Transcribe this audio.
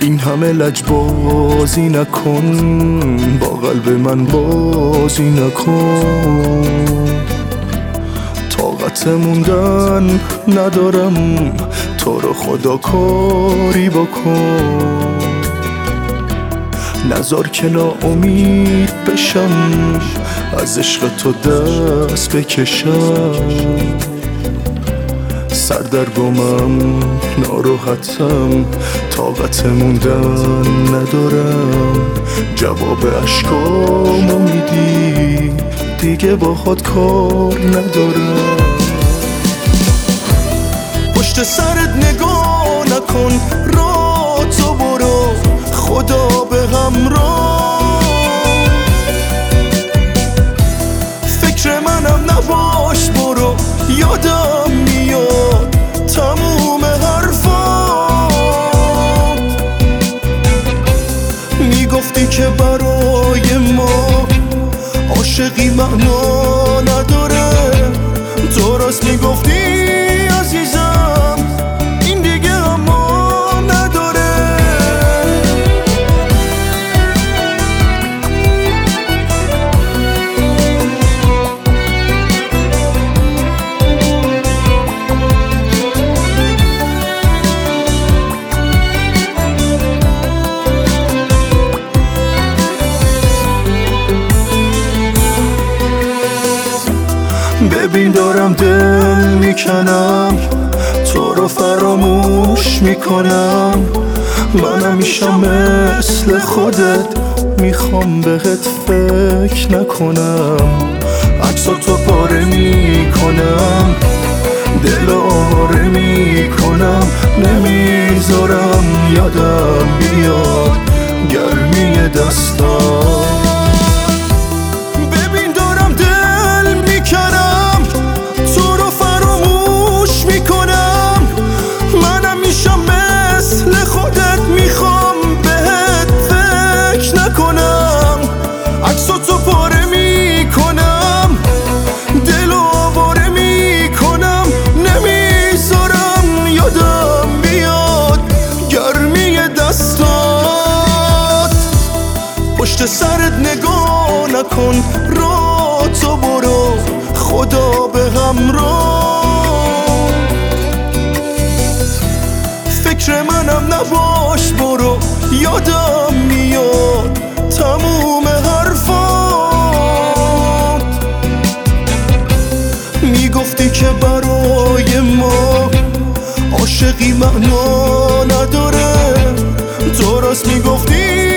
این همه لجبازی نکن، با قلب من بازی نکن. طاقت موندن ندارم، تو رو خدا کاری بکن. نذار که ناامید بشم، از عشق تو دست بکشم. سردرگمم، ناراحتم، طاقت موندن ندارم. جواب اشکامو میدی، دیگه باهات کار ندارم. پشت سرت نگاه نکن، راه تو برو، خدا به همراه. فکر منم نباش برو، یادم میاد تموم حرفات. میگفتی که برای ما عاشقی معنا نداره، تو راست میگفتی عزیزم، این دیگه اما نداره. ببین دارم دل میکنم، تو رو فراموش میکنم. منم میشم مثل خودت، میخوام بهت فکر نکنم. عکساتو پاره میکنم، دل آواره میکنم. نمیذارم یادم بیاد گرمی دستام. عکساتو پاره میکنم، دل آواره میکنم. نمیذارم یادم بیاد گرمی دستات. پشت سرت نگاه نکن، راه تو برو، خدا به همراه. فکر منم نباش برو، یادم میاد تموم حرفات. میگفتی که برای ما عاشقی معنا نداره، تو راست میگفتی